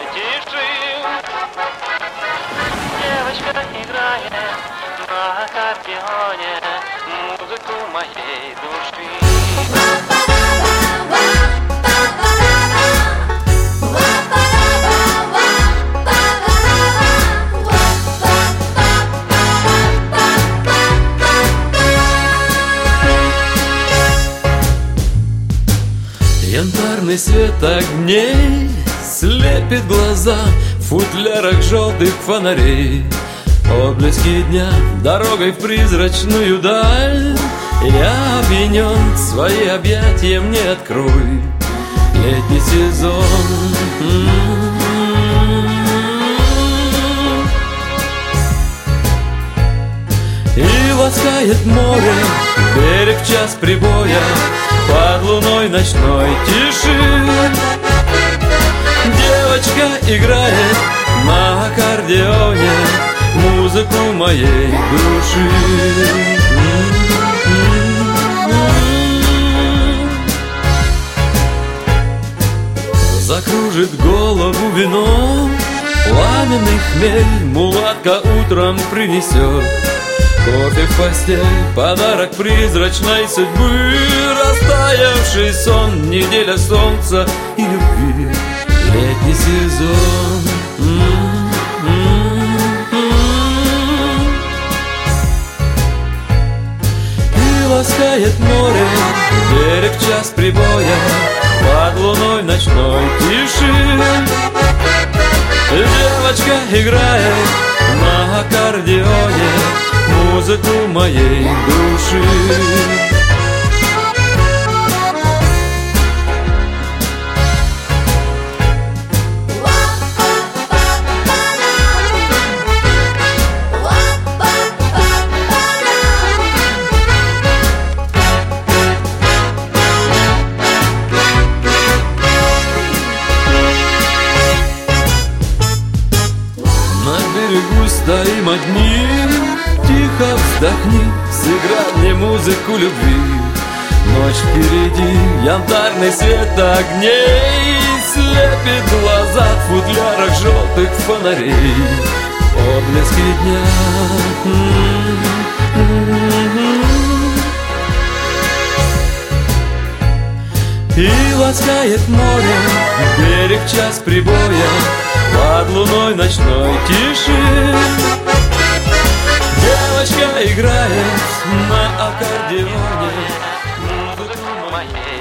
тиши. Девочка играет на аккордеоне музыку моей души. Янтарный свет огней слепит глаза в футлярах желтых фонарей. Отблески дня дорогой в призрачную даль. Я опьянен, свои объятия мне открой. Летний сезон. И ласкает море берег в час прибоя под луной ночной тиши. Девочка играет на аккордеоне музыку моей души. Закружит голову вино, пламенный хмель мулатка утром принесет. Кофе в постель, подарок призрачной судьбы, растаявший сон, неделя солнца и любви, летний сезон. И ласкает море берег в час прибоя под луной ночной тиши. Девочка играет на аккордеоне музыку моей души. На берегу стоим одни, тихо вздохни, сыграй мне музыку любви. Ночь впереди, янтарный свет огней слепит глаза в футлярах желтых фонарей. Отблески дня. И ласкает море берег в час прибоя под луной ночной тиши. Девочка играет на аккордеоне музыку моей